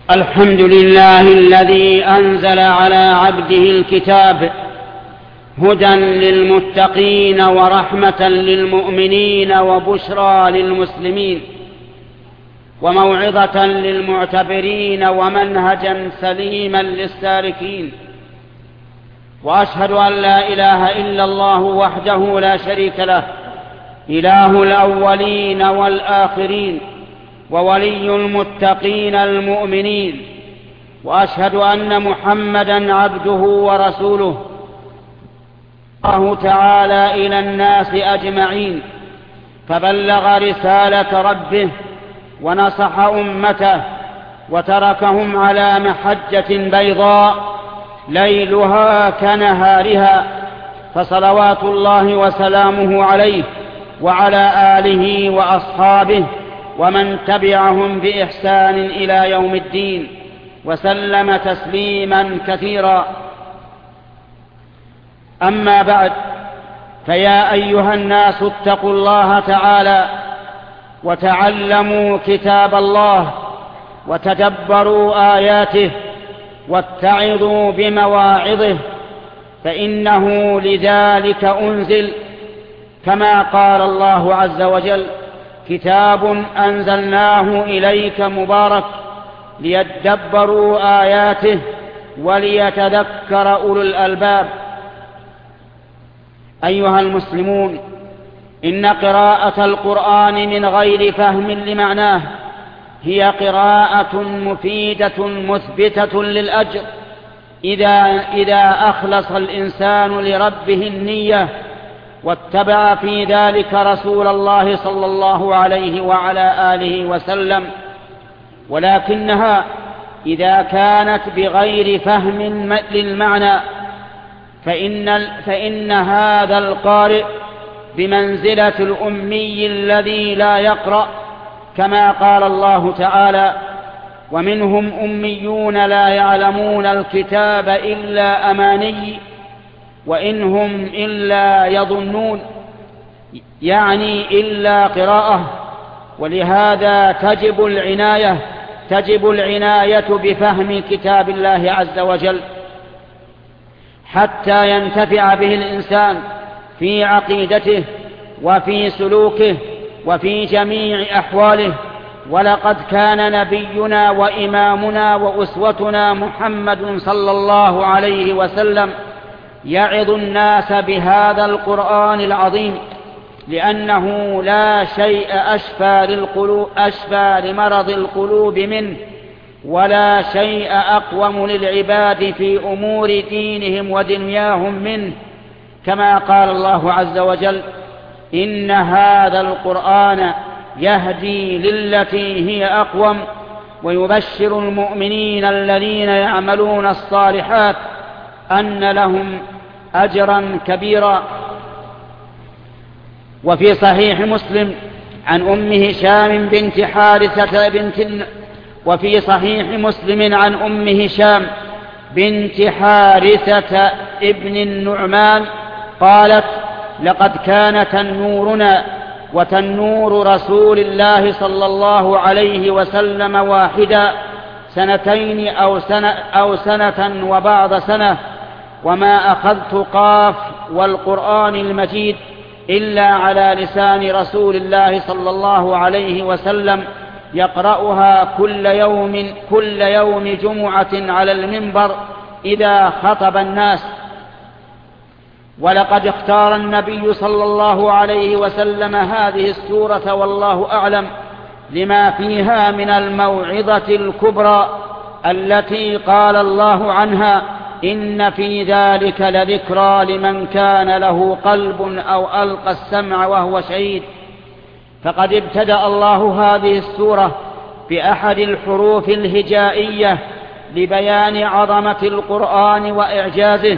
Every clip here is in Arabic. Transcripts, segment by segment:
الحمد لله الذي أنزل على عبده الكتاب هدى للمتقين ورحمة للمؤمنين وبشرى للمسلمين وموعظة للمعتبرين ومنهجا سليما للسالكين. وأشهد أن لا إله إلا الله وحده لا شريك له، إله الأولين والآخرين وولي المتقين المؤمنين. وأشهد أن محمدا عبده ورسوله الله تعالى إلى الناس أجمعين، فبلغ رسالة ربه ونصح أمته وتركهم على محجة بيضاء ليلها كنهارها، فصلوات الله وسلامه عليه وعلى آله وأصحابه ومن تبعهم بإحسان إلى يوم الدين، وسلم تسليما كثيرا. أما بعد، فيا أيها الناس اتقوا الله تعالى وتعلموا كتاب الله وتدبروا آياته واتعظوا بمواعظه، فإنه لذلك أنزل، كما قال الله عز وجل: كتاب أنزلناه إليك مبارك ليدبروا آياته وليتذكر أولو الألباب. أيها المسلمون، إن قراءة القرآن من غير فهم لمعناه هي قراءة مفيدة مثبتة للأجر إذا أخلص الإنسان لربه النية واتبع في ذلك رسول الله صلى الله عليه وعلى آله وسلم. ولكنها إذا كانت بغير فهم للمعنى فإن هذا القارئ بمنزلة الأمي الذي لا يقرأ، كما قال الله تعالى: ومنهم أميون لا يعلمون الكتاب إلا أماني وإن هم إلا يظنون، يعني إلا قراءة. ولهذا تجب العناية بفهم كتاب الله عز وجل حتى ينتفع به الإنسان في عقيدته وفي سلوكه وفي جميع أحواله. ولقد كان نبينا وإمامنا وأسوتنا محمد صلى الله عليه وسلم يعظ الناس بهذا القرآن العظيم، لأنه لا شيء أشفى لمرض القلوب منه، ولا شيء أقوم للعباد في أمور دينهم ودنياهم منه، كما قال الله عز وجل: إن هذا القرآن يهدي للتي هي أقوم ويبشر المؤمنين الذين يعملون الصالحات أن لهم أجرا كبيرا. وفي صحيح مسلم عن أم هشام بنت حارثة ابن النعمان قالت: لقد كان تنورنا وتنور رسول الله صلى الله عليه وسلم واحدا، سنتين أو سنة وبعض سنة، وما أخذت قاف والقرآن المجيد إلا على لسان رسول الله صلى الله عليه وسلم يقرأها كل يوم جمعة على المنبر إذا خطب الناس. ولقد اختار النبي صلى الله عليه وسلم هذه السورة والله أعلم لما فيها من الموعظة الكبرى التي قال الله عنها: إن في ذلك لذكرى لمن كان له قلب أو ألقى السمع وهو شهيد. فقد ابتدأ الله هذه السورة بأحد الحروف الهجائية لبيان عظمة القرآن وإعجازه،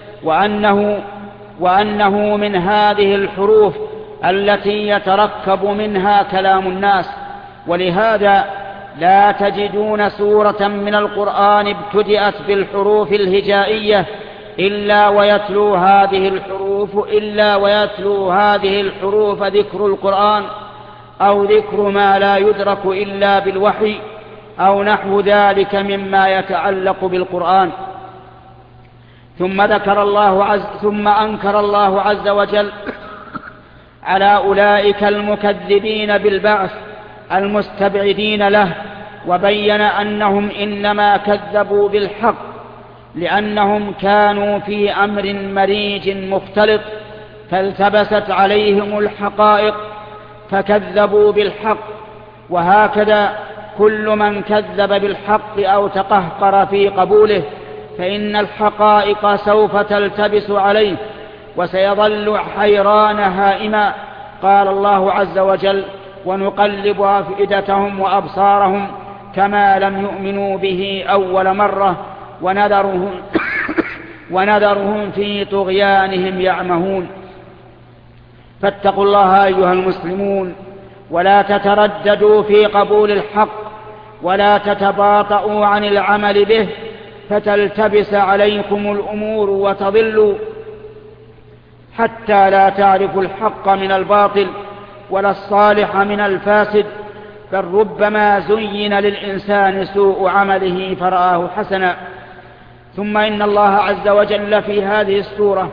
وأنه من هذه الحروف التي يتركب منها كلام الناس. ولهذا لا تجدون سورة من القرآن ابتدأت بالحروف الهجائية إلا ويتلو هذه الحروف ذكر القرآن أو ذكر ما لا يدرك إلا بالوحي، أو نحو ذلك مما يتعلق بالقرآن. ثم أنكر الله عز وجل على أولئك المكذبين بالبعث المستبعدين له، وبين أنهم إنما كذبوا بالحق لأنهم كانوا في أمر مريج مختلط، فالتبست عليهم الحقائق فكذبوا بالحق. وهكذا كل من كذب بالحق أو تقهقر في قبوله فإن الحقائق سوف تلتبس عليه وسيظل حيران هائما. قال الله عز وجل: ونقلب أفئدتهم وأبصارهم كما لم يؤمنوا به أول مرة ونذرهم في طغيانهم يعمهون. فاتقوا الله أيها المسلمون، ولا تترددوا في قبول الحق، ولا تتباطؤوا عن العمل به فتلتبس عليكم الأمور وتضلوا، حتى لا تعرفوا الحق من الباطل ولا الصالح من الفاسد، بل ربما زين للإنسان سوء عمله فرآه حسنا. ثم إن الله عز وجل في هذه السورة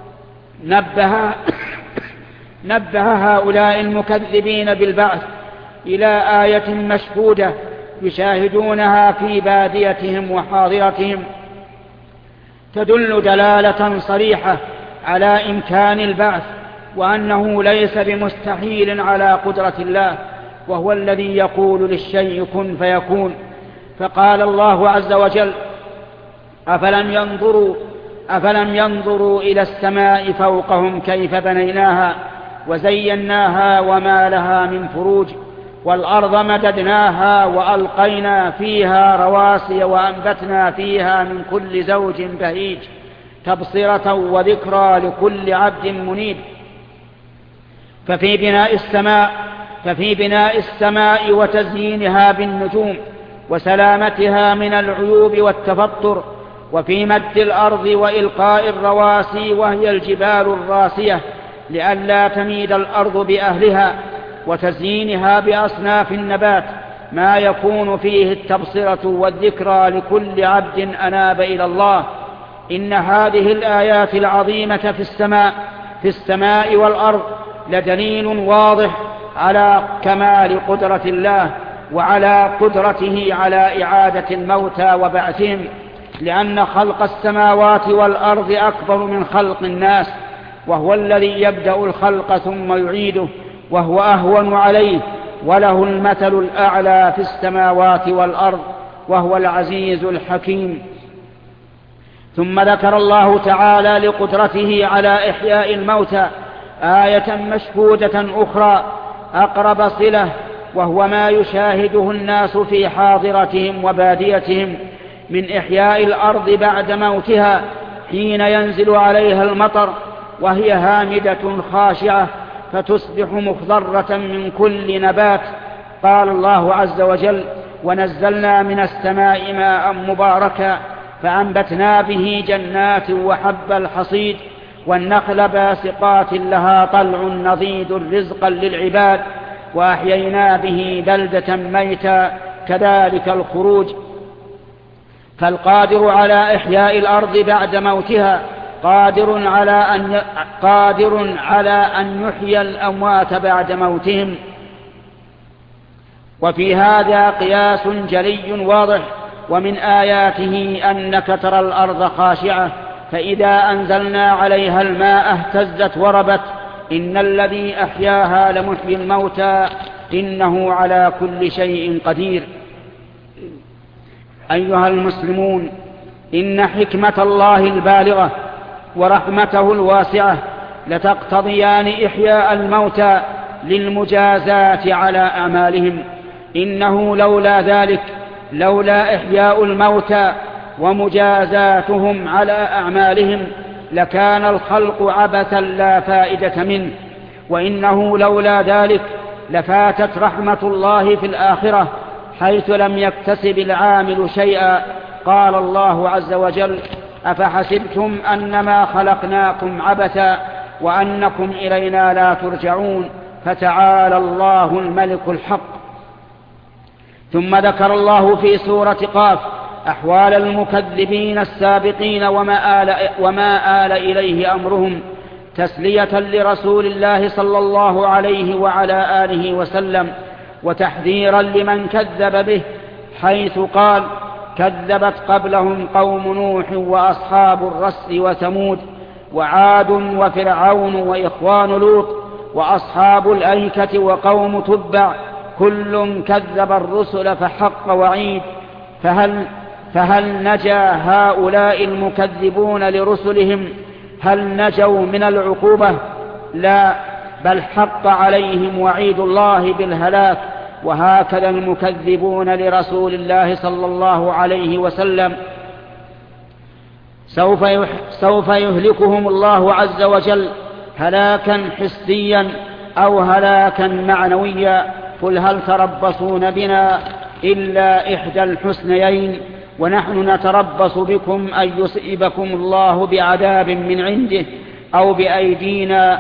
نبه هؤلاء المكذبين بالبعث إلى آية مشهودة يشاهدونها في باديتهم وحاضرتهم، تدل دلالة صريحة على إمكان البعث، وأنه ليس بمستحيل على قدرة الله، وهو الذي يقول للشيء كن فيكون. فقال الله عز وجل: أفلم ينظروا إلى السماء فوقهم كيف بنيناها وزيناها وما لها من فروج، والأرض مددناها وألقينا فيها رواسي وأنبتنا فيها من كل زوج بهيج تبصرة وذكرى لكل عبد منيب. ففي بناء السماء وتزيينها بالنجوم وسلامتها من العيوب والتفطر، وفي مد الأرض وإلقاء الرواسي وهي الجبال الراسية لئلا تميد الأرض بأهلها، وتزيينها بأصناف النبات ما يكون فيه التبصرة والذكرى لكل عبد أناب إلى الله. إن هذه الآيات العظيمة في السماء والأرض لدليل واضح على كمال قدرة الله وعلى قدرته على إعادة الموتى وبعثهم، لأن خلق السماوات والأرض أكبر من خلق الناس، وهو الذي يبدأ الخلق ثم يعيده، وهو أهون عليه، وله المثل الأعلى في السماوات والأرض، وهو العزيز الحكيم. ثم ذكر الله تعالى لقدرته على إحياء الموتى آية مشهودة أخرى أقرب صلة، وهو ما يشاهده الناس في حاضرتهم وباديتهم من إحياء الأرض بعد موتها حين ينزل عليها المطر وهي هامدة خاشعة فتصبح مخضرة من كل نبات. قال الله عز وجل: ونزلنا من السماء ماء مباركا فأنبتنا به جنات وحب الحصيد والنخل باسقات لها طلع نضيد رزقا للعباد وأحيينا به بلدة ميتا كذلك الخروج. فالقادر على إحياء الأرض بعد موتها قادر على أن يحيي الأموات بعد موتهم. وفي هذا قياس جلي واضح، ومن آياته أنك ترى الأرض خاشعة فإذا أنزلنا عليها الماء اهتزت وربت إن الذي أحياها لمحيي الموتى إنه على كل شيء قدير. أيها المسلمون، إن حكمة الله البالغة ورحمته الواسعة لتقتضيان إحياء الموتى للمجازاة على أعمالهم. إنه لولا إحياء الموتى ومجازاتهم على أعمالهم لكان الخلق عبثا لا فائدة منه، وإنه لولا ذلك لفاتت رحمة الله في الآخرة حيث لم يكتسب العامل شيئا. قال الله عز وجل: أفحسبتم أنما خلقناكم عبثا وأنكم إلينا لا ترجعون فتعالى الله الملك الحق. ثم ذكر الله في سورة قاف أحوال المكذبين السابقين وما آل إليه أمرهم تسلية لرسول الله صلى الله عليه وعلى آله وسلم وتحذيرا لمن كذب به، حيث قال: كذبت قبلهم قوم نوح وأصحاب الرس وثمود وعاد وفرعون وإخوان لوط وأصحاب الأيكة وقوم تبع كل كذب الرسل فحق وعيد. فهل نجا هؤلاء المكذبون لرسلهم؟ هل نجوا من العقوبة؟ لا، بل حق عليهم وعيد الله بالهلاك. وهكذا المكذبون لرسول الله صلى الله عليه وسلم سوف يهلكهم الله عز وجل هلاكا حسيا أو هلاكا معنويا. قل هل تربصون بنا إلا إحدى الحسنيين ونحن نتربص بكم أن يصيبكم الله بعذاب من عنده أو بأيدينا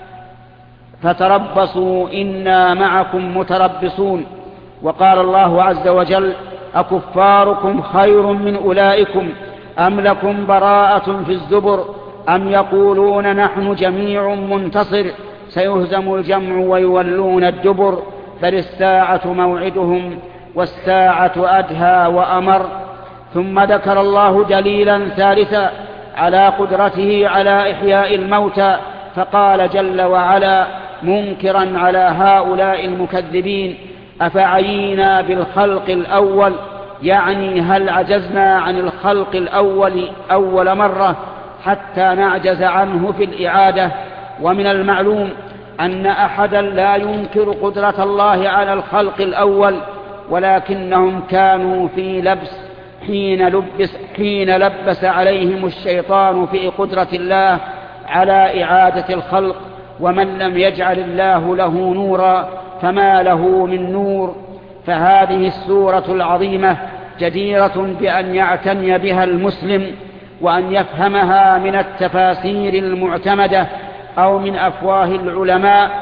فتربصوا إنا معكم متربصون. وقال الله عز وجل: أكفاركم خير من أولئكم أم لكم براءة في الزبر أم يقولون نحن جميع منتصر سيهزم الجمع ويولون الدبر بل الساعة موعدهم والساعة أدهى وأمر. ثم ذكر الله دليلا ثالثا على قدرته على إحياء الموتى، فقال جل وعلا منكرا على هؤلاء المكذبين: أفعينا بالخلق الأول، يعني هل عجزنا عن الخلق الأول أول مرة حتى نعجز عنه في الإعادة؟ ومن المعلوم أن أحدا لا ينكر قدرة الله على الخلق الأول، ولكنهم كانوا في لبس حين لبس عليهم الشيطان في قدرة الله على إعادة الخلق. ومن لم يجعل الله له نورا فما له من نور. فهذه السورة العظيمة جديرة بأن يعتني بها المسلم وأن يفهمها من التفاسير المعتمدة أو من أفواه العلماء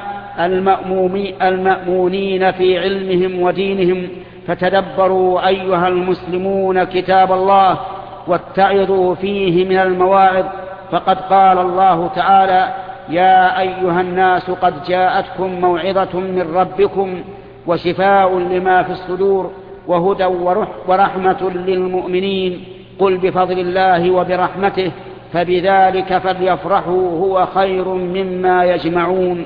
المأمونين في علمهم ودينهم. فتدبروا أيها المسلمون كتاب الله واتعظوا فيه من المواعظ، فقد قال الله تعالى: يا أيها الناس قد جاءتكم موعظة من ربكم وشفاء لما في الصدور وهدى ورحمة للمؤمنين. قل بفضل الله وبرحمته فبذلك فليفرحوا هو خير مما يجمعون.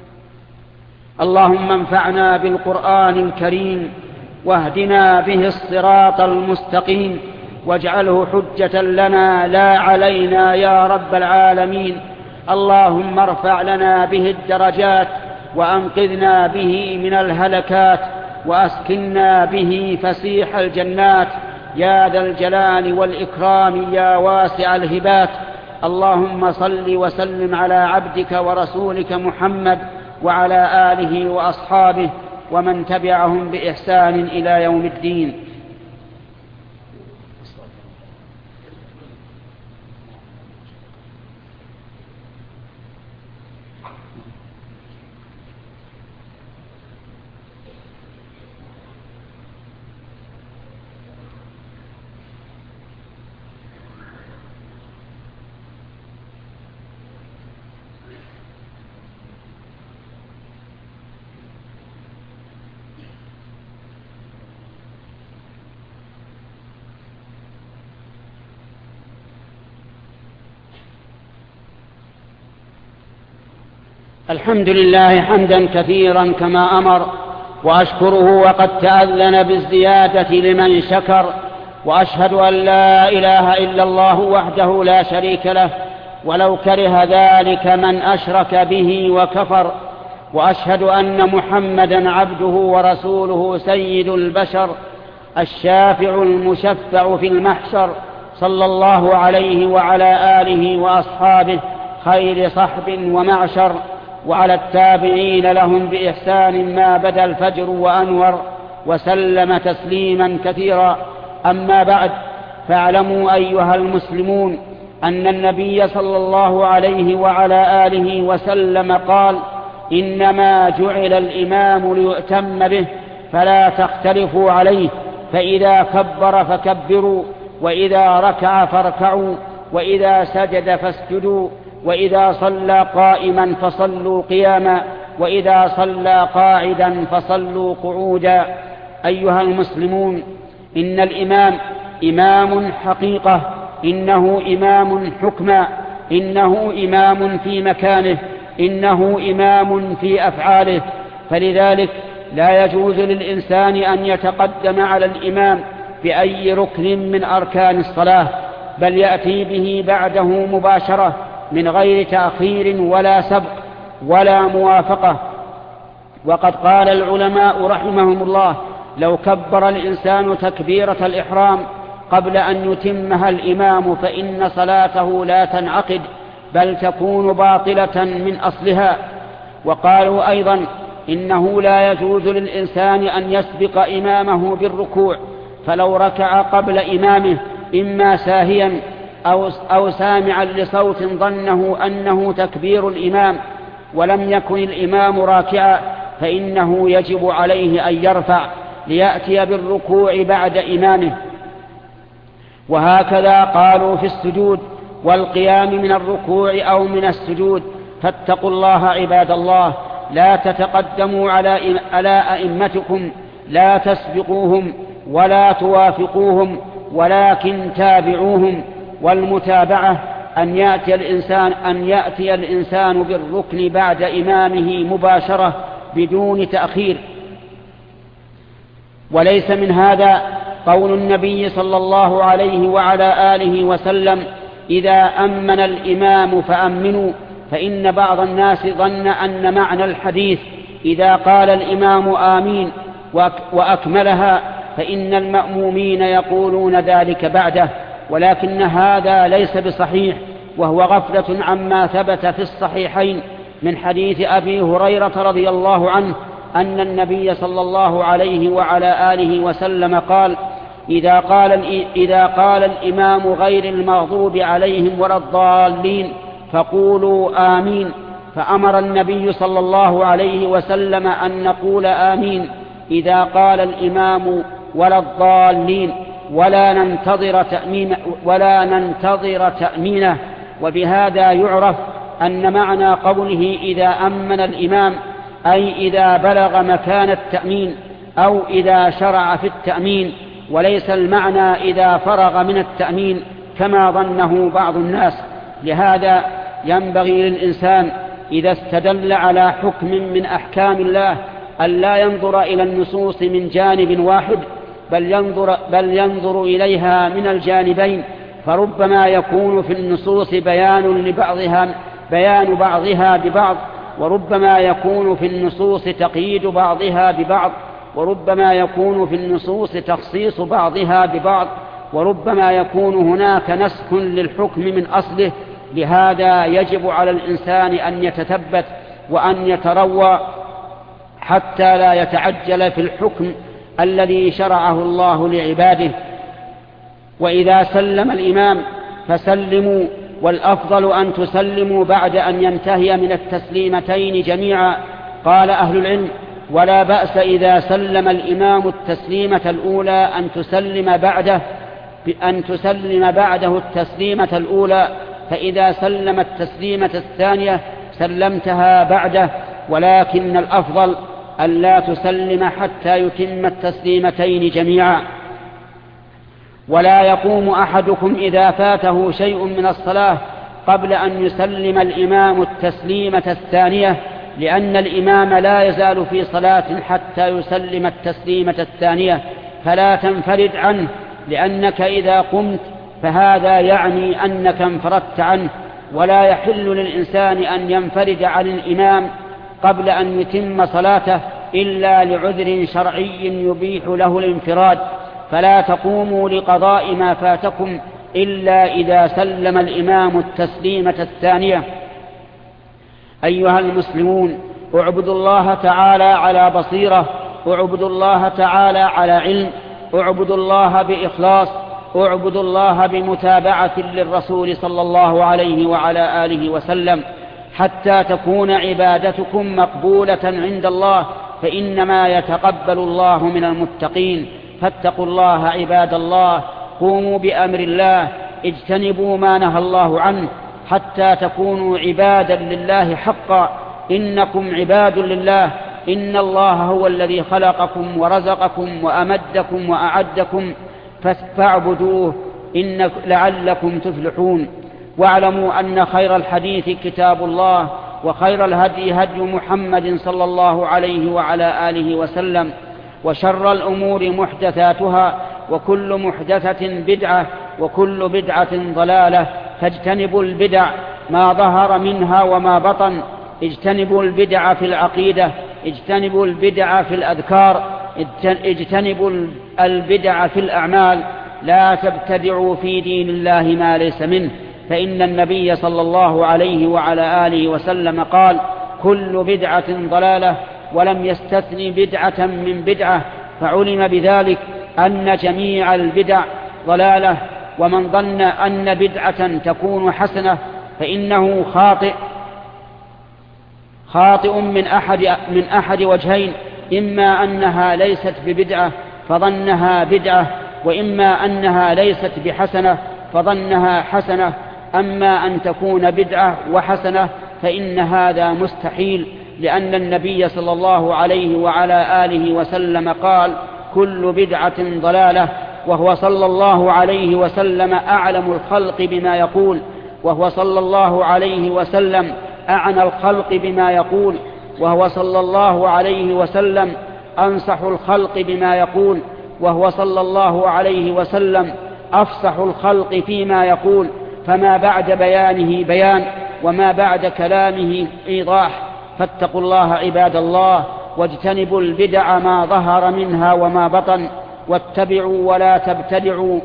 اللهم انفعنا بالقرآن الكريم واهدنا به الصراط المستقيم واجعله حجة لنا لا علينا يا رب العالمين. اللهم ارفع لنا به الدرجات وأنقذنا به من الهلكات وأسكننا به فسيح الجنات يا ذا الجلال والإكرام يا واسع الهبات. اللهم صل وسلم على عبدك ورسولك محمد وعلى آله وأصحابه ومن تبعهم بإحسان إلى يوم الدين. الحمد لله حمدا كثيرا كما أمر، وأشكره وقد تأذن بالزيادة لمن شكر، وأشهد أن لا إله إلا الله وحده لا شريك له ولو كره ذلك من أشرك به وكفر، وأشهد أن محمدا عبده ورسوله سيد البشر الشافع المشفع في المحشر، صلى الله عليه وعلى آله وأصحابه خير صحب ومعشر، وعلى التابعين لهم بإحسان ما بدا الفجر وأنور، وسلم تسليما كثيرا. أما بعد، فاعلموا أيها المسلمون أن النبي صلى الله عليه وعلى آله وسلم قال: إنما جعل الإمام ليؤتم به، فلا تختلفوا عليه، فإذا كبر فكبروا، وإذا ركع فاركعوا، وإذا سجد فاسجدوا، وإذا صلى قائما فصلوا قياما، وإذا صلى قاعدا فصلوا قعودا. أيها المسلمون، إن الإمام إمام حقيقة، إنه إمام حكما، إنه إمام في مكانه، إنه إمام في أفعاله، فلذلك لا يجوز للإنسان أن يتقدم على الإمام بأي ركن من أركان الصلاة، بل يأتي به بعده مباشرة من غير تأخير ولا سبق ولا موافقة. وقد قال العلماء رحمهم الله: لو كبر الإنسان تكبيرة الإحرام قبل أن يتمها الإمام فإن صلاته لا تنعقد، بل تكون باطلة من أصلها. وقالوا أيضا: إنه لا يجوز للإنسان أن يسبق إمامه بالركوع، فلو ركع قبل إمامه إما ساهيا أو سامعا لصوت ظنه أنه تكبير الإمام ولم يكن الإمام راكعا، فإنه يجب عليه أن يرفع ليأتي بالركوع بعد إمامه. وهكذا قالوا في السجود والقيام من الركوع أو من السجود. فاتقوا الله عباد الله، لا تتقدموا على أئمتكم، لا تسبقوهم ولا توافقوهم، ولكن تابعوهم. والمتابعة أن يأتي الإنسان بالركن بعد إمامه مباشرة بدون تأخير. وليس من هذا قول النبي صلى الله عليه وعلى آله وسلم: إذا أمن الإمام فأمنوا، فإن بعض الناس ظن أن معنى الحديث إذا قال الإمام آمين وأكملها فإن المأمومين يقولون ذلك بعده، ولكن هذا ليس بصحيح، وهو غفلة عما ثبت في الصحيحين من حديث أبي هريرة رضي الله عنه أن النبي صلى الله عليه وعلى آله وسلم قال: إذا قال الإمام غير المغضوب عليهم ولا الضالين فقولوا آمين. فأمر النبي صلى الله عليه وسلم أن نقول آمين إذا قال الإمام ولا الضالين، ولا ننتظر تأمينه. وبهذا يعرف أن معنى قوله إذا أمن الإمام أي إذا بلغ مكان التأمين أو إذا شرع في التأمين، وليس المعنى إذا فرغ من التأمين كما ظنه بعض الناس. لهذا ينبغي للإنسان إذا استدل على حكم من أحكام الله أن لا ينظر إلى النصوص من جانب واحد، بل ينظر إليها من الجانبين، فربما يكون في النصوص بيان بعضها ببعض، وربما يكون في النصوص تقييد بعضها ببعض، وربما يكون في النصوص تخصيص بعضها ببعض، وربما يكون هناك نسخ للحكم من أصله. لهذا يجب على الإنسان أن يتثبت وأن يتروى حتى لا يتعجل في الحكم الذي شرعه الله لعباده. وإذا سلم الإمام فسلموا، والأفضل أن تسلموا بعد أن ينتهي من التسليمتين جميعا. قال أهل العلم: ولا بأس إذا سلم الإمام التسليمة الأولى أن تسلم بعده التسليمة الأولى، فإذا سلم التسليمة الثانية سلمتها بعده، ولكن الأفضل أن لا تسلم حتى يتم التسليمتين جميعا. ولا يقوم أحدكم إذا فاته شيء من الصلاة قبل أن يسلم الإمام التسليمة الثانية، لأن الإمام لا يزال في صلاة حتى يسلم التسليمة الثانية، فلا تنفرد عنه، لأنك إذا قمت فهذا يعني أنك انفردت عنه. ولا يحل للإنسان أن ينفرد عن الإمام قبل أن يتم صلاته إلا لعذر شرعي يبيح له الانفراد، فلا تقوموا لقضاء ما فاتكم إلا إذا سلم الإمام التسليمة الثانية. أيها المسلمون، اعبدوا الله تعالى على بصيرة، اعبدوا الله تعالى على علم، اعبدوا الله بإخلاص، اعبدوا الله بمتابعة للرسول صلى الله عليه وعلى آله وسلم، حتى تكون عبادتكم مقبولة عند الله فإنما يتقبل الله من المتقين. فاتقوا الله عباد الله، قوموا بأمر الله، اجتنبوا ما نهى الله عنه حتى تكونوا عبادا لله حقا. إنكم عباد لله، إن الله هو الذي خلقكم ورزقكم وأمدكم وأعدكم فاعبدوه لعلكم تفلحون. واعلموا أن خير الحديث كتاب الله، وخير الهدي هدي محمد صلى الله عليه وعلى آله وسلم، وشر الأمور محدثاتها، وكل محدثة بدعة، وكل بدعة ضلالة. فاجتنبوا البدع ما ظهر منها وما بطن، اجتنبوا البدع في العقيدة، اجتنبوا البدع في الأذكار، اجتنبوا البدع في الأعمال. لا تبتدعوا في دين الله ما ليس منه، فإن النبي صلى الله عليه وعلى آله وسلم قال: كل بدعة ضلالة، ولم يستثن بدعة من بدعة، فعلم بذلك أن جميع البدع ضلالة. ومن ظن أن بدعة تكون حسنة فإنه خاطئ من أحد وجهين: إما أنها ليست ببدعة فظنها بدعة، وإما أنها ليست بحسنة فظنها حسنة. أما أن تكون بدعة وحسنة فإن هذا مستحيل، لأن النبي صلى الله عليه وعلى آله وسلم قال: كل بدعة ضلالة. وهو صلى الله عليه وسلم أعلم الخلق بما يقول، وهو صلى الله عليه وسلم أعنى الخلق بما يقول، وهو صلى الله عليه وسلم أنصح الخلق بما يقول، وهو صلى الله عليه وسلم أفصح الخلق فيما يقول. فما بعد بيانه بيان، وما بعد كلامه إيضاح. فاتقوا الله عباد الله، واجتنبوا البدع ما ظهر منها وما بطن، واتبعوا ولا تبتدعوا.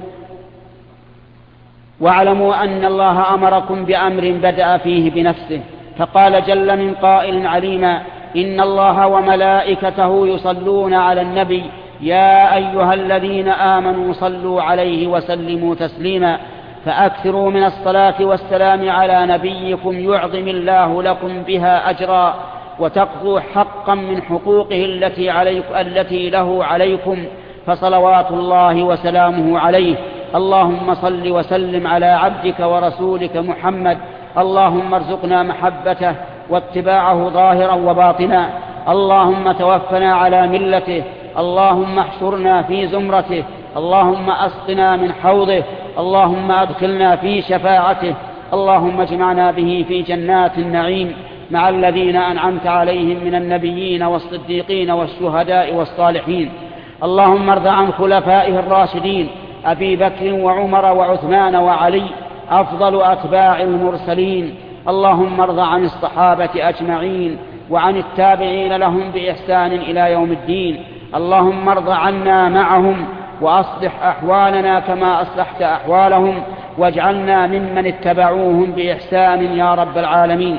واعلموا أن الله أمركم بأمر بدأ فيه بنفسه، فقال جل من قائل عليما: إن الله وملائكته يصلون على النبي يا أيها الذين آمنوا صلوا عليه وسلموا تسليما. فأكثروا من الصلاة والسلام على نبيكم يعظم الله لكم بها أجرا، وتقضوا حقا من حقوقه التي له عليكم، فصلوات الله وسلامه عليه. اللهم صل وسلم على عبدك ورسولك محمد. اللهم ارزقنا محبته واتباعه ظاهرا وباطنا. اللهم توفنا على ملته. اللهم احشرنا في زمرته. اللهم أسقنا من حوضه. اللهم أدخلنا في شفاعته. اللهم اجمعنا به في جنات النعيم مع الذين أنعمت عليهم من النبيين والصديقين والشهداء والصالحين. اللهم ارض عن خلفائه الراشدين أبي بكر وعمر وعثمان وعلي أفضل أتباع المرسلين. اللهم ارض عن الصحابة أجمعين وعن التابعين لهم بإحسان إلى يوم الدين. اللهم ارض عنا معهم، وأصلح أحوالنا كما أصلحت أحوالهم، واجعلنا ممن اتبعوهم بإحسان يا رب العالمين.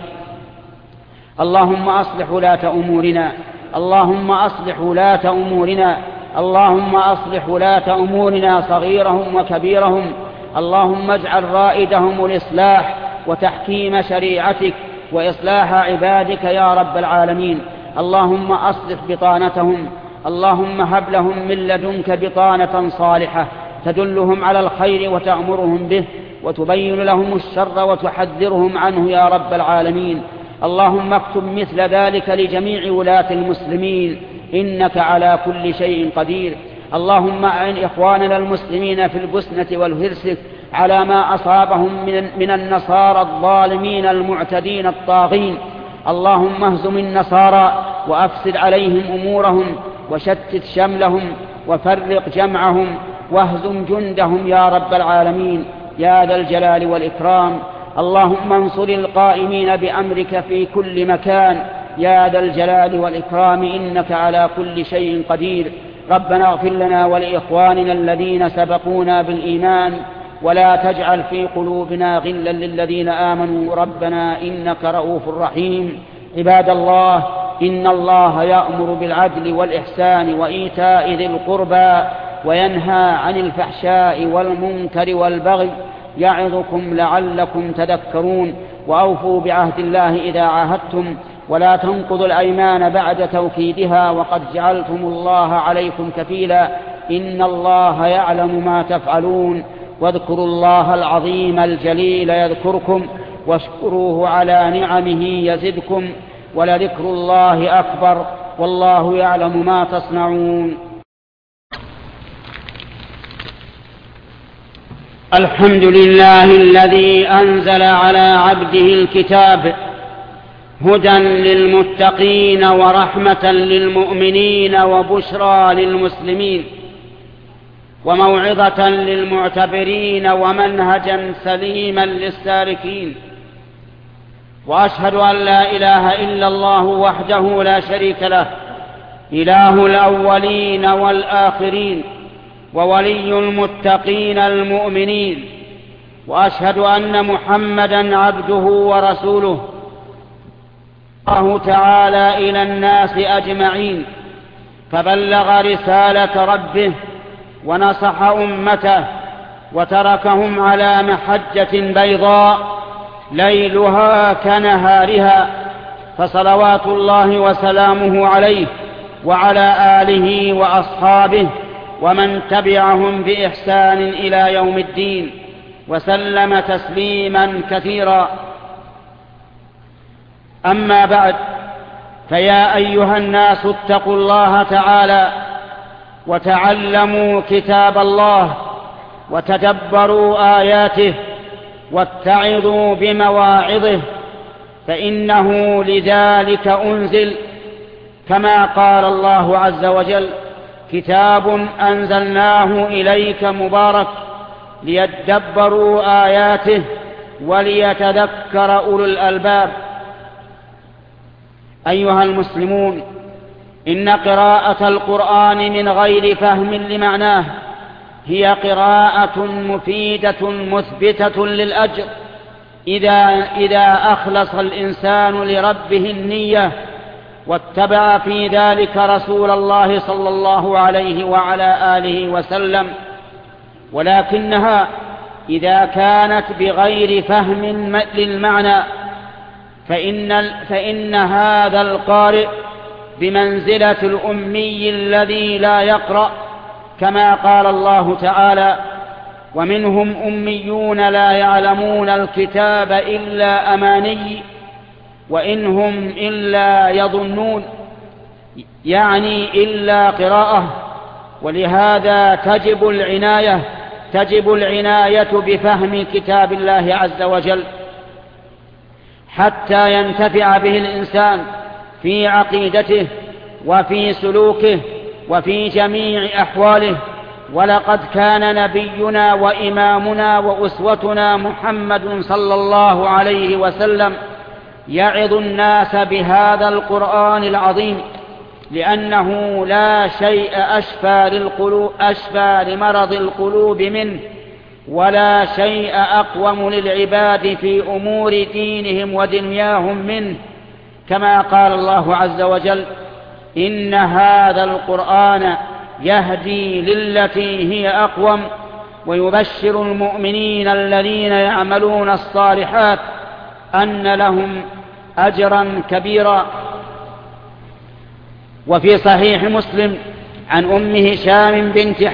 اللهم أصلح ولاة أمورنا. اللهم أصلح ولاة أمورنا. اللهم أصلح ولاة أمورنا صغيرهم وكبيرهم. اللهم اجعل رائدهم الإصلاح وتحكيم شريعتك وإصلاح عبادك يا رب العالمين. اللهم أصلح بطانتهم. اللهم هب لهم من لدنك بطانة صالحة تدلهم على الخير وتأمرهم به، وتبين لهم الشر وتحذرهم عنه يا رب العالمين. اللهم اكتب مثل ذلك لجميع ولاة المسلمين، إنك على كل شيء قدير. اللهم أعن إخواننا المسلمين في البوسنة والهرسك على ما أصابهم من النصارى الظالمين المعتدين الطاغين. اللهم اهزم النصارى وأفسد عليهم أمورهم، وشتت شملهم، وفرق جمعهم، واهزم جندهم يا رب العالمين يا ذا الجلال والإكرام. اللهم انصر القائمين بأمرك في كل مكان يا ذا الجلال والإكرام، إنك على كل شيء قدير. ربنا اغفر لنا ولإخواننا الذين سبقونا بالإيمان، ولا تجعل في قلوبنا غلا للذين آمنوا ربنا إنك رؤوف رحيم. عباد الله، إن الله يأمر بالعدل والإحسان وإيتاء ذي القربى، وينهى عن الفحشاء والمنكر والبغي، يعظكم لعلكم تذكرون. وأوفوا بعهد الله إذا عاهدتم، ولا تنقضوا الأيمان بعد توكيدها وقد جعلتم الله عليكم كفيلا إن الله يعلم ما تفعلون واذكروا الله العظيم الجليل يذكركم واشكروه على نعمه يزدكم ولذكر الله أكبر والله يعلم ما تصنعون. الحمد لله الذي أنزل على عبده الكتاب هدى للمتقين ورحمة للمؤمنين وبشرى للمسلمين وموعظة للمعتبرين ومنهجا سليما للسالكين. وأشهد أن لا إله إلا الله وحده لا شريك له إله الأولين والآخرين وولي المتقين المؤمنين. وأشهد أن محمدا عبده ورسوله الله تعالى إلى الناس أجمعين فبلغ رسالة ربه ونصح أمته وتركهم على محجة بيضاء ليلها كنهارها فصلوات الله وسلامه عليه وعلى آله وأصحابه ومن تبعهم بإحسان إلى يوم الدين وسلم تسليما كثيرا. أما بعد، فيا أيها الناس اتقوا الله تعالى وتعلموا كتاب الله وتدبروا آياته واتعظوا بمواعظه فإنه لذلك أنزل كما قال الله عز وجل كتاب أنزلناه إليك مبارك ليدبروا آياته وليتذكر أولو الألباب. أيها المسلمون، إن قراءة القرآن من غير فهم لمعناه هي قراءة مفيدة مثبتة للأجر إذا أخلص الإنسان لربه النية واتبع في ذلك رسول الله صلى الله عليه وعلى آله وسلم. ولكنها إذا كانت بغير فهم للمعنى فإن هذا القارئ بمنزلة الأمي الذي لا يقرأ كما قال الله تعالى ومنهم أميون لا يعلمون الكتاب إلا أماني وإن هم إلا يظنون، يعني إلا قراءة. ولهذا تجب العناية بفهم كتاب الله عز وجل حتى ينتفع به الإنسان في عقيدته وفي سلوكه وفي جميع أحواله. ولقد كان نبينا وإمامنا وأسوتنا محمد صلى الله عليه وسلم يعظ الناس بهذا القرآن العظيم لأنه لا شيء أشفى لمرض القلوب منه ولا شيء أقوم للعباد في أمور دينهم ودنياهم منه كما قال الله عز وجل إن هذا القرآن يهدي للتي هي أقوم ويبشر المؤمنين الذين يعملون الصالحات أن لهم أجرا كبيرا. وفي صحيح مسلم عن أم هشام بنت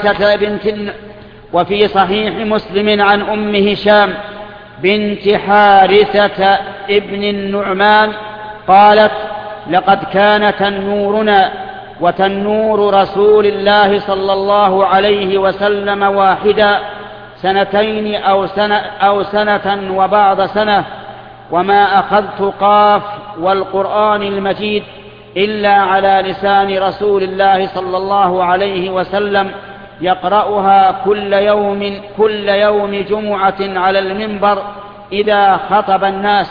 حارثة ابن النعمان قالت لقد كان تنورنا وتنور رسول الله صلى الله عليه وسلم واحدا سنتين أو سنة وبعض سنة وما أخذت قاف والقرآن المجيد إلا على لسان رسول الله صلى الله عليه وسلم يقرأها كل يوم جمعة على المنبر إذا خطب الناس.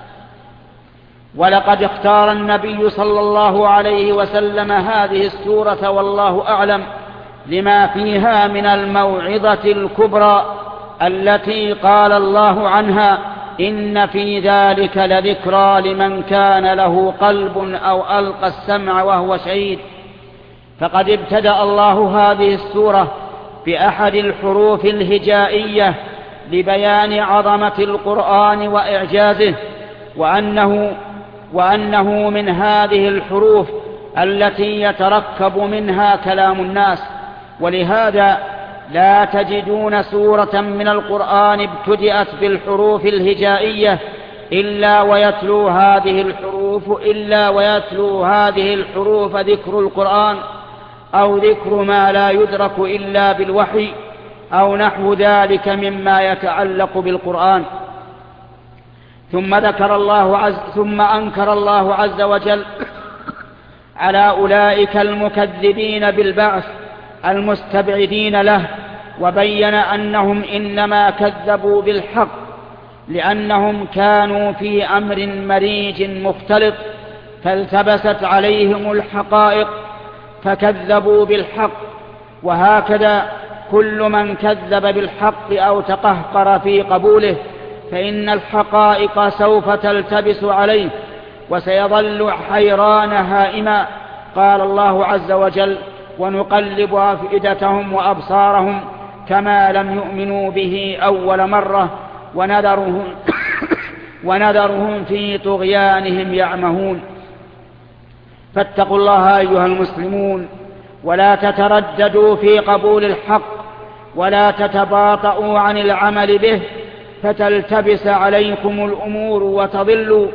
ولقد اختار النبي صلى الله عليه وسلم هذه السورة والله أعلم لما فيها من الموعظة الكبرى التي قال الله عنها إن في ذلك لذكرى لمن كان له قلب أو ألقى السمع وهو شهيد. فقد ابتدأ الله هذه السورة بأحد الحروف الهجائية لبيان عظمة القرآن وإعجازه وأنه من هذه الحروف التي يتركب منها كلام الناس. ولهذا لا تجدون سورة من القرآن ابتدأت بالحروف الهجائية إلا ويتلو هذه الحروف ذكر القرآن، أو ذكر ما لا يدرك إلا بالوحي، أو نحو ذلك مما يتعلق بالقرآن. ثم أنكر الله عز وجل على أولئك المكذبين بالبعث المستبعدين له، وبين أنهم إنما كذبوا بالحق لأنهم كانوا في أمر مريج مختلط فالتبست عليهم الحقائق فكذبوا بالحق. وهكذا كل من كذب بالحق أو تقهقر في قبوله فإن الحقائق سوف تلتبس عليه وسيظل حيران هائما. قال الله عز وجل: ونقلب أفئدتهم وأبصارهم كما لم يؤمنوا به أول مرة ونذرهم في طغيانهم يعمهون. فاتقوا الله أيها المسلمون، ولا تترددوا في قبول الحق، ولا تتباطؤوا عن العمل به فتلتبس عليكم الأمور وتضلوا،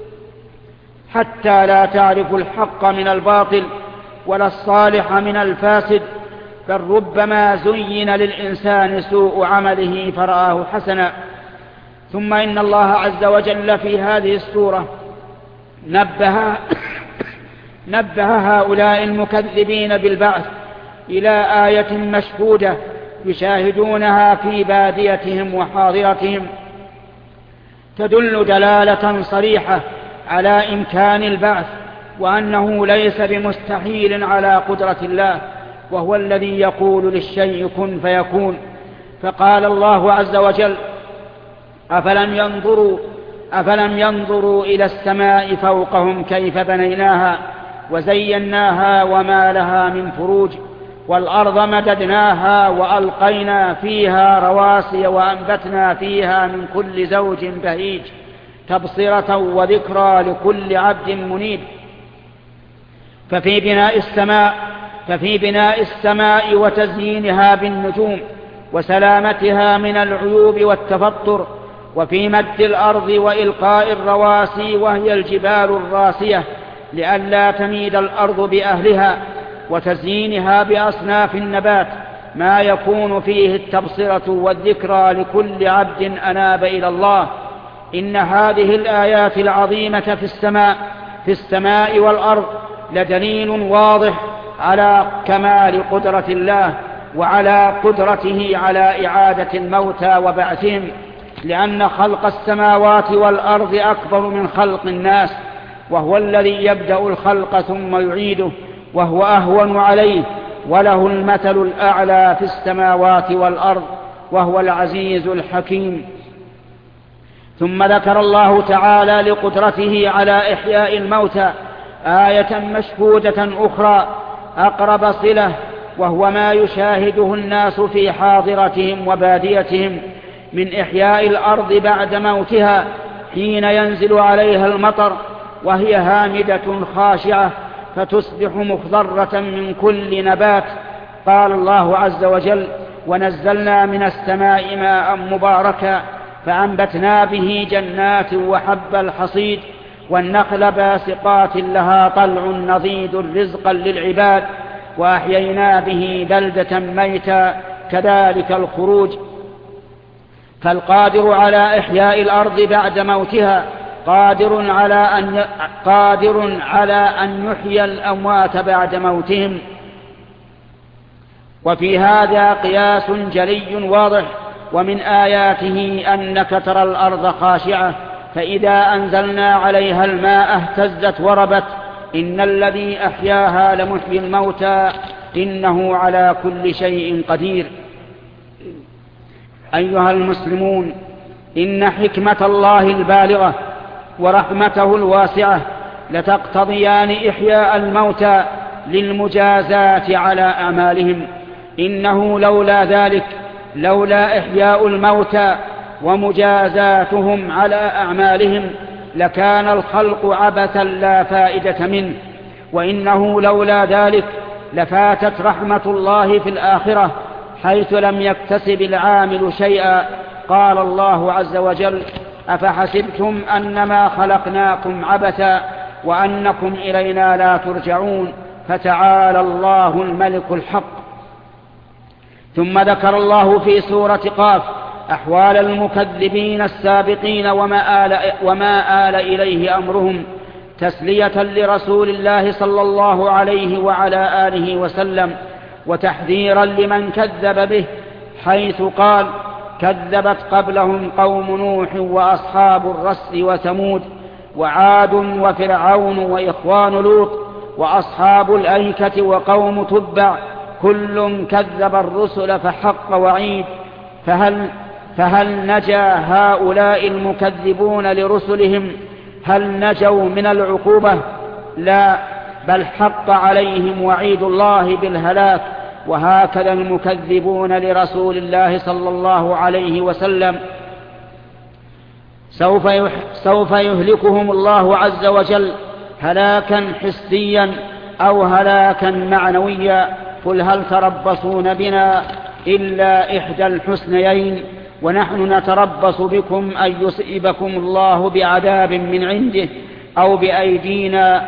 حتى لا تعرفوا الحق من الباطل ولا الصالح من الفاسد، بل ربما زين للإنسان سوء عمله فرآه حسنا. ثم إن الله عز وجل في هذه السورة نبه هؤلاء المكذبين بالبعث إلى آية مشهودة يشاهدونها في باديتهم وحاضرتهم، تدل دلالة صريحة على إمكان البعث، وأنه ليس بمستحيل على قدرة الله، وهو الذي يقول للشيء كن فيكون. فقال الله عز وجل: أفلم ينظروا إلى السماء فوقهم كيف بنيناها وزيناها وما لها من فروج، والأرض مددناها وألقينا فيها رواسي وأنبتنا فيها من كل زوج بهيج تبصرة وذكرى لكل عبد منيب. ففي بناء السماء وتزيينها بالنجوم وسلامتها من العيوب والتفطر، وفي مد الأرض وإلقاء الرواسي وهي الجبال الراسية لئلا تميد الأرض بأهلها، وتزيينها بأصناف النبات ما يكون فيه التبصرة والذكرى لكل عبد أناب إلى الله. إن هذه الآيات العظيمة في السماء والأرض لدليل واضح على كمال قدرة الله وعلى قدرته على إعادة الموتى وبعثهم، لأن خلق السماوات والأرض أكبر من خلق الناس، وهو الذي يبدأ الخلق ثم يعيده، وهو أهون عليه، وله المثل الأعلى في السماوات والأرض، وهو العزيز الحكيم. ثم ذكر الله تعالى لقدرته على إحياء الموتى آية مشهودة أخرى أقرب صلة، وهو ما يشاهده الناس في حاضرتهم وباديتهم من إحياء الأرض بعد موتها حين ينزل عليها المطر وهي هامدة خاشعة فتصبح مخضرة من كل نبات. قال الله عز وجل: ونزلنا من السماء ماء مباركا فأنبتنا به جنات وحب الحصيد والنخل باسقات لها طلع نضيد رزقا للعباد وأحيينا به بلدة ميتا كذلك الخروج. فالقادر على إحياء الأرض بعد موتها قادر على أن يحيي الأموات بعد موتهم. وفي هذا قياس جلي واضح، ومن آياته أنك ترى الأرض خاشعة فإذا أنزلنا عليها الماء اهتزت وربت إن الذي أحياها لمحيي الموتى إنه على كل شيء قدير. أيها المسلمون، إن حكمة الله البالغة ورحمته الواسعة لتقتضيان إحياء الموتى للمجازاة على أعمالهم. إنه لولا ذلك، لولا إحياء الموتى ومجازاتهم على أعمالهم، لكان الخلق عبثا لا فائدة منه، وإنه لولا ذلك لفاتت رحمة الله في الآخرة حيث لم يكتسب العامل شيئا. قال الله عز وجل: أفحسبتم أنما خلقناكم عبثا وأنكم إلينا لا ترجعون، فتعالى الله الملك الحق. ثم ذكر الله في سورة قاف أحوال المكذبين السابقين وما آل إليه أمرهم، تسلية لرسول الله صلى الله عليه وعلى آله وسلم، وتحذيرا لمن كذب به، حيث قال: كذبت قبلهم قوم نوح وأصحاب الرس وثمود وعاد وفرعون وإخوان لوط وأصحاب الأيكة وقوم تبع، كل كذب الرسل فحق وعيد. فهل نجا هؤلاء المكذبون لرسلهم؟ هل نجوا من العقوبة؟ لا، بل حق عليهم وعيد الله بالهلاك. وهكذا المكذبون لرسول الله صلى الله عليه وسلم سوف يهلكهم الله عز وجل هلاكا حسيا أو هلاكا معنويا. قل هل تربصون بنا إلا إحدى الحسنيين، ونحن نتربص بكم أن يصيبكم الله بعذاب من عنده أو بأيدينا،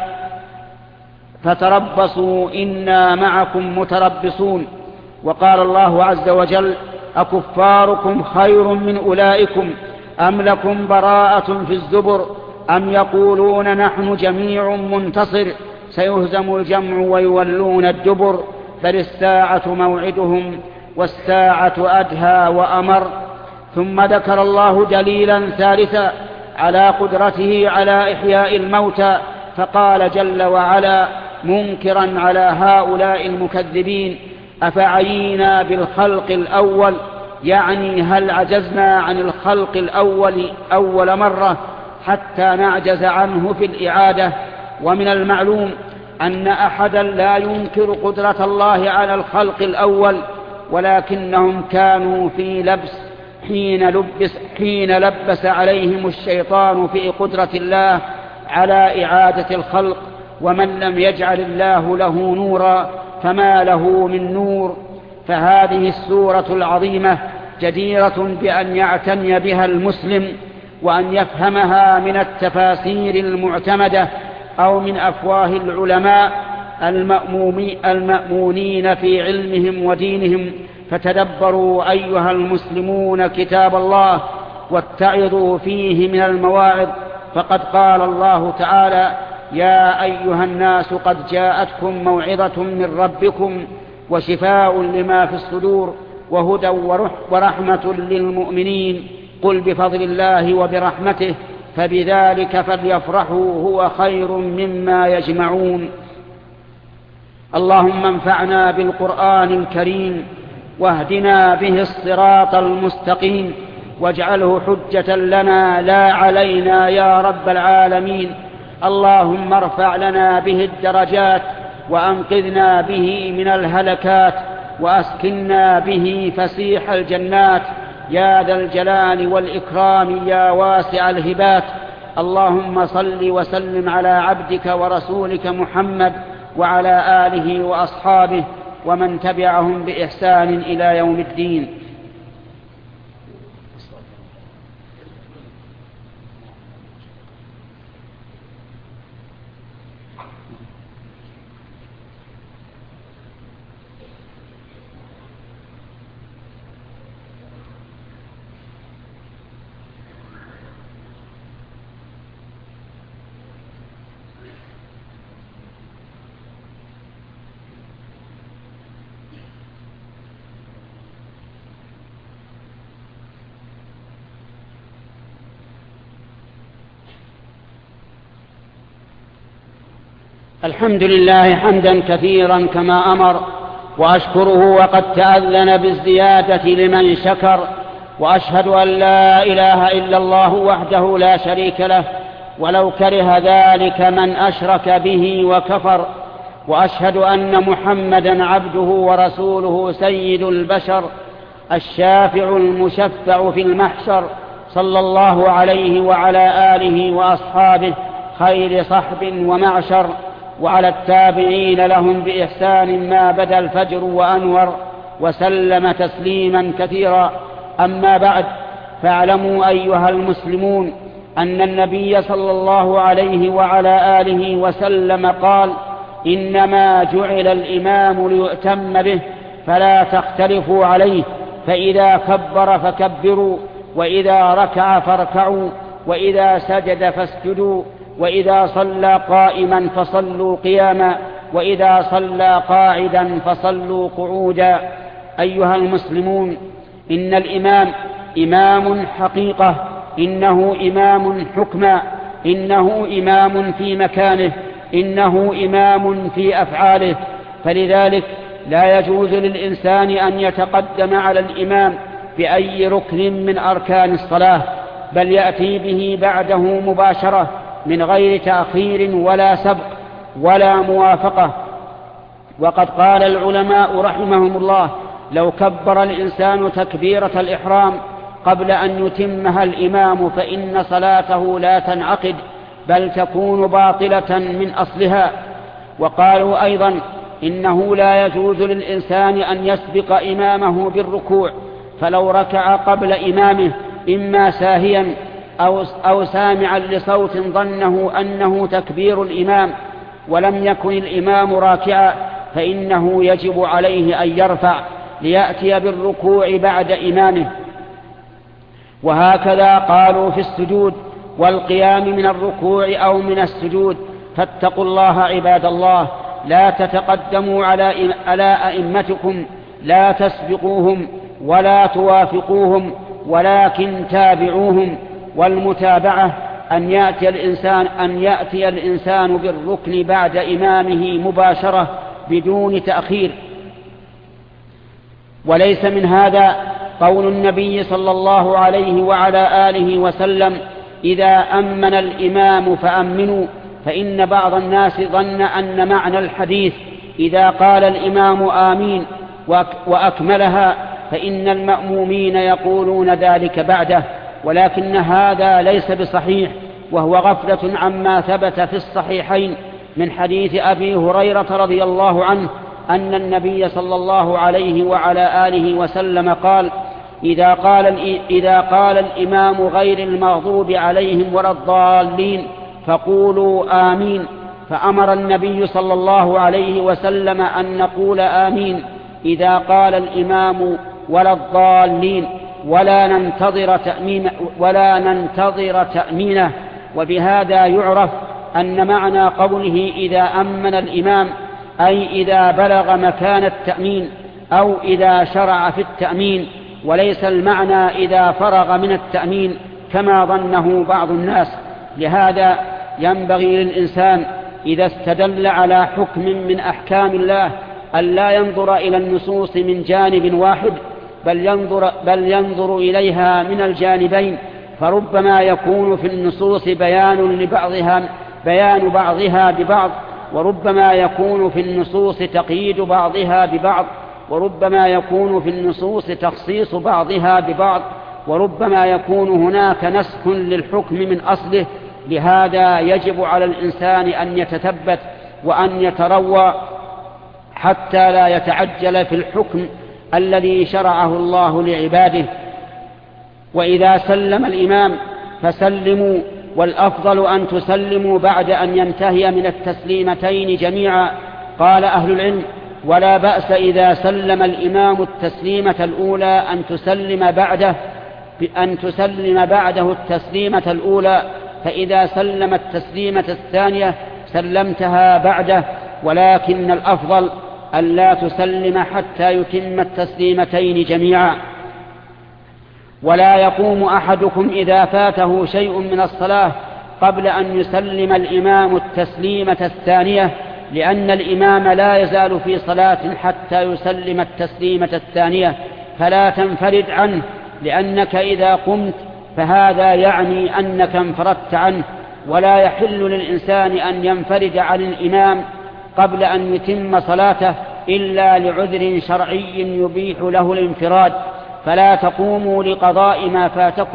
فتربصوا إنا معكم متربصون. وقال الله عز وجل: أكفاركم خير من أولئكم أم لكم براءة في الزبر أم يقولون نحن جميع منتصر سيهزم الجمع ويولون الدبر بل الساعة موعدهم والساعة أدهى وأمر. ثم ذكر الله دليلا ثالثا على قدرته على إحياء الموتى، فقال جل وعلا منكرا على هؤلاء المكذبين: أفعينا بالخلق الأول، يعني هل عجزنا عن الخلق الأول أول مرة حتى نعجز عنه في الإعادة؟ ومن المعلوم أن أحدا لا ينكر قدرة الله على الخلق الأول، ولكنهم كانوا في لبس حين لبس عليهم الشيطان في قدرة الله على إعادة الخلق. ومن لم يجعل الله له نورا فما له من نور. فهذه السورة العظيمة جديرة بأن يعتني بها المسلم وأن يفهمها من التفاسير المعتمدة أو من أفواه العلماء المأمونين في علمهم ودينهم. فتدبروا أيها المسلمون كتاب الله واتعظوا فيه من المواعظ، فقد قال الله تعالى: يا أيها الناس قد جاءتكم موعظة من ربكم وشفاء لما في الصدور وهدى ورحمة للمؤمنين. قل بفضل الله وبرحمته فبذلك فليفرحوا هو خير مما يجمعون. اللهم انفعنا بالقرآن الكريم واهدنا به الصراط المستقيم، واجعله حجة لنا لا علينا يا رب العالمين. اللهم ارفع لنا به الدرجات وأنقذنا به من الهلكات وأسكننا به فسيح الجنات يا ذا الجلال والإكرام يا واسع الهبات. اللهم صل وسلم على عبدك ورسولك محمد وعلى آله وأصحابه ومن تبعهم بإحسان إلى يوم الدين. الحمد لله حمدا كثيرا كما أمر، وأشكره وقد تأذن بالزيادة لمن شكر، وأشهد أن لا إله إلا الله وحده لا شريك له ولو كره ذلك من أشرك به وكفر، وأشهد أن محمدا عبده ورسوله سيد البشر الشافع المشفع في المحشر صلى الله عليه وعلى آله وأصحابه خير صحب ومعشر، وعلى التابعين لهم بإحسان ما بدا الفجر وأنور، وسلم تسليما كثيرا. أما بعد، فاعلموا أيها المسلمون أن النبي صلى الله عليه وعلى آله وسلم قال: إنما جعل الإمام ليؤتم به فلا تختلفوا عليه، فإذا كبر فكبروا، وإذا ركع فاركعوا، وإذا سجد فاسجدوا، وإذا صلى قائما فصلوا قياما، وإذا صلى قاعدا فصلوا قعودا. أيها المسلمون، إن الإمام إمام حقيقة، إنه إمام حكما، إنه إمام في مكانه، إنه إمام في أفعاله، فلذلك لا يجوز للإنسان أن يتقدم على الإمام بأي ركن من أركان الصلاة، بل يأتي به بعده مباشرة من غير تأخير ولا سبق ولا موافقة. وقد قال العلماء رحمهم الله: لو كبر الإنسان تكبيرة الإحرام قبل أن يتمها الإمام فإن صلاته لا تنعقد، بل تكون باطلة من أصلها. وقالوا أيضا: إنه لا يجوز للإنسان أن يسبق إمامه بالركوع، فلو ركع قبل إمامه إما ساهيا أو سامعا لصوت ظنه أنه تكبير الإمام ولم يكن الإمام راكعا، فإنه يجب عليه أن يرفع ليأتي بالركوع بعد إمامه. وهكذا قالوا في السجود والقيام من الركوع أو من السجود. فاتقوا الله عباد الله، لا تتقدموا على أئمتكم، لا تسبقوهم ولا توافقوهم، ولكن تابعوهم. والمتابعة أن يأتي الإنسان بالركن بعد إمامه مباشرة بدون تأخير. وليس من هذا قول النبي صلى الله عليه وعلى آله وسلم: إذا أمن الإمام فأمنوا، فإن بعض الناس ظن أن معنى الحديث إذا قال الإمام آمين وأكملها فإن المأمومين يقولون ذلك بعده، ولكن هذا ليس بصحيح، وهو غفلة عما ثبت في الصحيحين من حديث أبي هريرة رضي الله عنه أن النبي صلى الله عليه وعلى آله وسلم قال: إذا قال الإمام غير المغضوب عليهم ولا الضالين فقولوا آمين. فأمر النبي صلى الله عليه وسلم أن نقول آمين إذا قال الإمام ولا الضالين، ولا ننتظر تأمينه. وبهذا يعرف أن معنى قوله إذا أمن الإمام أي إذا بلغ مكان التأمين أو إذا شرع في التأمين، وليس المعنى إذا فرغ من التأمين كما ظنه بعض الناس. لهذا ينبغي للإنسان إذا استدل على حكم من أحكام الله أن لا ينظر إلى النصوص من جانب واحد، بل ينظر إليها من الجانبين، فربما يكون في النصوص بيان بعضها ببعض، وربما يكون في النصوص تقييد بعضها ببعض، وربما يكون في النصوص تخصيص بعضها ببعض، وربما يكون هناك نسخ للحكم من أصله. لهذا يجب على الإنسان أن يتثبت وأن يتروى حتى لا يتعجل في الحكم الذي شرعه الله لعباده. وإذا سلم الإمام فسلموا، والأفضل أن تسلموا بعد أن ينتهي من التسليمتين جميعا. قال أهل العلم: ولا بأس إذا سلم الإمام التسليمة الأولى أن تسلم بعده التسليمة الأولى، فإذا سلم التسليمة الثانية سلمتها بعده، ولكن الأفضل أن لا تسلم حتى يتم التسليمتين جميعا. ولا يقوم أحدكم إذا فاته شيء من الصلاة قبل أن يسلم الإمام التسليمة الثانية، لأن الإمام لا يزال في صلاة حتى يسلم التسليمة الثانية، فلا تنفرد عنه، لأنك إذا قمت فهذا يعني أنك انفردت عنه. ولا يحل للإنسان أن ينفرد عن الإمام قبل أن يتم صلاته إلا لعذر شرعي يبيح له الانفراد. فلا تقوموا لقضاء ما فاتكم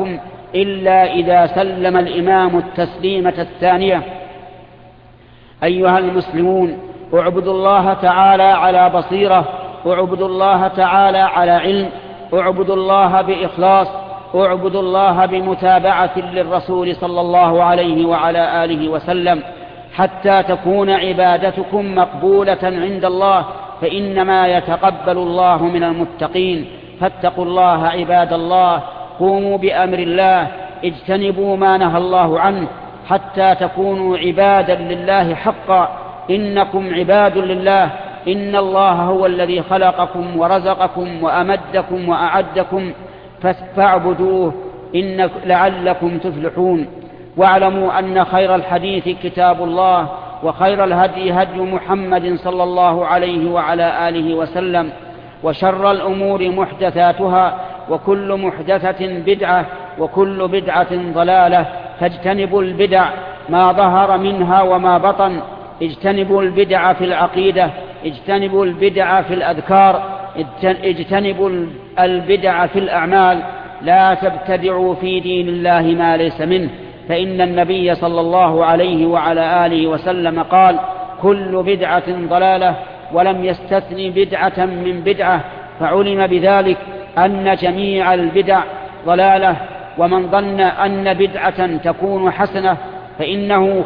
إلا إذا سلم الإمام التسليمة الثانية. أيها المسلمون، اعبدوا الله تعالى على بصيرة، اعبدوا الله تعالى على علم، اعبدوا الله بإخلاص، اعبدوا الله بمتابعة للرسول صلى الله عليه وعلى آله وسلم، حتى تكون عبادتكم مقبولة عند الله، فإنما يتقبل الله من المتقين. فاتقوا الله عباد الله، قوموا بأمر الله، اجتنبوا ما نهى الله عنه، حتى تكونوا عبادا لله حقا. إنكم عباد لله، إن الله هو الذي خلقكم ورزقكم وأمدكم وأعدكم، فاعبدوه لعلكم تفلحون. واعلموا أن خير الحديث كتاب الله، وخير الهدي هدي محمد صلى الله عليه وعلى آله وسلم، وشر الأمور محدثاتها، وكل محدثة بدعة، وكل بدعة ضلالة. فاجتنبوا البدع ما ظهر منها وما بطن، اجتنبوا البدع في العقيدة، اجتنبوا البدع في الأذكار، اجتنبوا البدع في الأعمال. لا تبتدعوا في دين الله ما ليس منه، فإن النبي صلى الله عليه وعلى آله وسلم قال: كل بدعة ضلالة، ولم يستثن بدعة من بدعة، فعلم بذلك أن جميع البدع ضلالة. ومن ظن أن بدعة تكون حسنة فإنه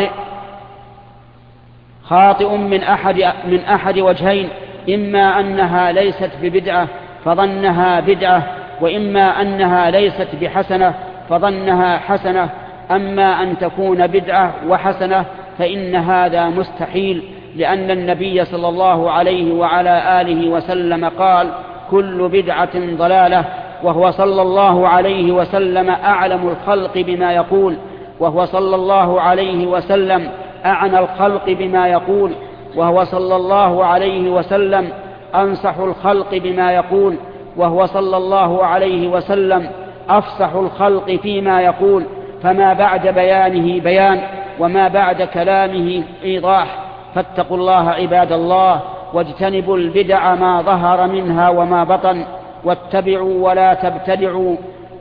خاطئ من أحد وجهين: إما أنها ليست ببدعة فظنها بدعة، وإما أنها ليست بحسنة فظنها حسنة. أما أن تكون بدعة وحسنة فإن هذا مستحيل، لأن النبي صلى الله عليه وعلى آله وسلم قال: كل بدعة ضلالة. وهو صلى الله عليه وسلم أعلم الخلق بما يقول، وهو صلى الله عليه وسلم أعنى الخلق بما يقول، وهو صلى الله عليه وسلم أنصح الخلق بما يقول، وهو صلى الله عليه وسلم أفصح الخلق فيما يقول. فما بعد بيانه بيان، وما بعد كلامه إيضاح. فاتقوا الله عباد الله، واجتنبوا البدع ما ظهر منها وما بطن، واتبعوا ولا تبتدعوا.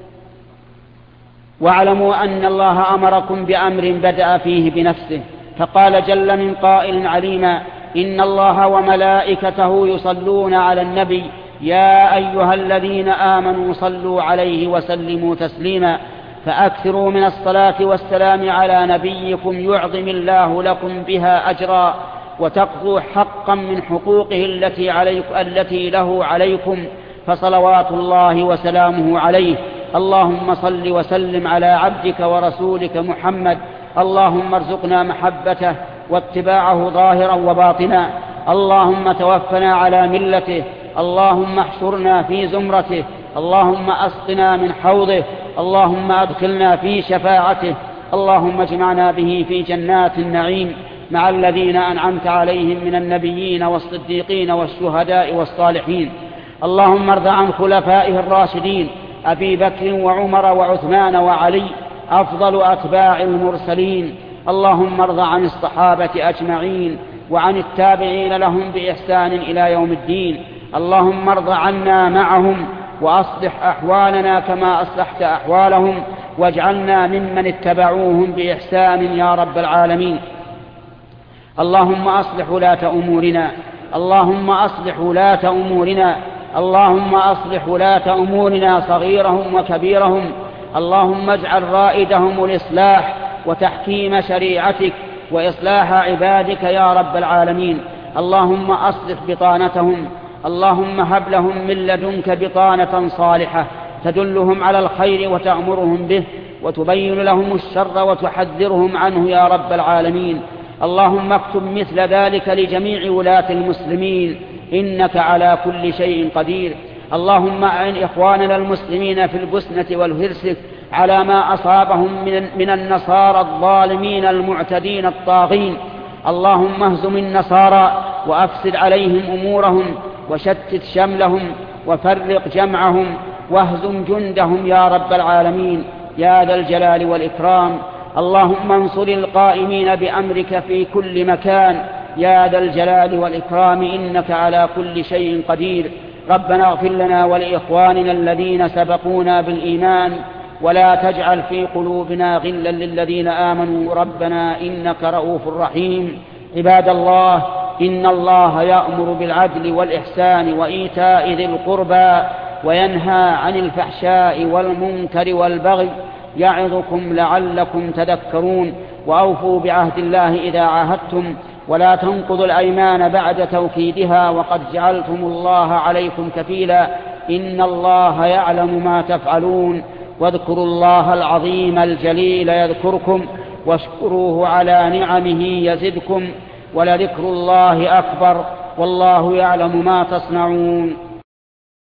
واعلموا أن الله أمركم بأمر بدأ فيه بنفسه، فقال جل من قائل عليما: إن الله وملائكته يصلون على النبي يا أيها الذين آمنوا صلوا عليه وسلموا تسليما. فأكثروا من الصلاة والسلام على نبيكم يعظم الله لكم بها أجرا، وتقضوا حقا من حقوقه التي له عليكم، فصلوات الله وسلامه عليه. اللهم صل وسلم على عبدك ورسولك محمد. اللهم ارزقنا محبته واتباعه ظاهرا وباطنا. اللهم توفنا على ملته. اللهم احشرنا في زمرته. اللهم أسقنا من حوضه. اللهم أدخلنا في شفاعته. اللهم اجمعنا به في جنات النعيم مع الذين أنعمت عليهم من النبيين والصديقين والشهداء والصالحين. اللهم ارض عن خلفائه الراشدين أبي بكر وعمر وعثمان وعلي أفضل أتباع المرسلين. اللهم ارض عن الصحابة أجمعين وعن التابعين لهم بإحسان إلى يوم الدين. اللهم ارض عنا معهم، وأصلح أحوالنا كما أصلحت أحوالهم، واجعلنا ممن اتبعوهم بإحسان يا رب العالمين. اللهم أصلح ولاة أمورنا، اللهم أصلح ولاة أمورنا، اللهم أصلح ولاة أمورنا صغيرهم وكبيرهم. اللهم اجعل رائدهم الإصلاح وتحكيم شريعتك وإصلاح عبادك يا رب العالمين. اللهم أصلح بطانتهم، اللهم هب لهم من لدنك بطانة صالحة تدلهم على الخير وتأمرهم به، وتبين لهم الشر وتحذرهم عنه يا رب العالمين. اللهم اكتب مثل ذلك لجميع ولاة المسلمين، إنك على كل شيء قدير. اللهم أعن إخواننا المسلمين في البوسنة والهرسك على ما أصابهم من النصارى الظالمين المعتدين الطاغين. اللهم اهزم النصارى وأفسد عليهم أمورهم، وشتت شملهم، وفرق جمعهم، واهزم جندهم يا رب العالمين يا ذا الجلال والإكرام. اللهم انصر القائمين بأمرك في كل مكان يا ذا الجلال والإكرام، إنك على كل شيء قدير. ربنا اغفر لنا ولإخواننا الذين سبقونا بالإيمان، ولا تجعل في قلوبنا غلا للذين آمنوا ربنا إنك رؤوف رحيم. عباد الله، إن الله يأمر بالعدل والإحسان وإيتاء ذي القربى وينهى عن الفحشاء والمنكر والبغي يعظكم لعلكم تذكرون. وأوفوا بعهد الله إذا عاهدتم ولا تنقضوا الأيمان بعد توكيدها وقد جعلتم الله عليكم كفيلا إن الله يعلم ما تفعلون. واذكروا الله العظيم الجليل يذكركم واشكروه على نعمه يزدكم ولذكر الله أكبر والله يعلم ما تصنعون.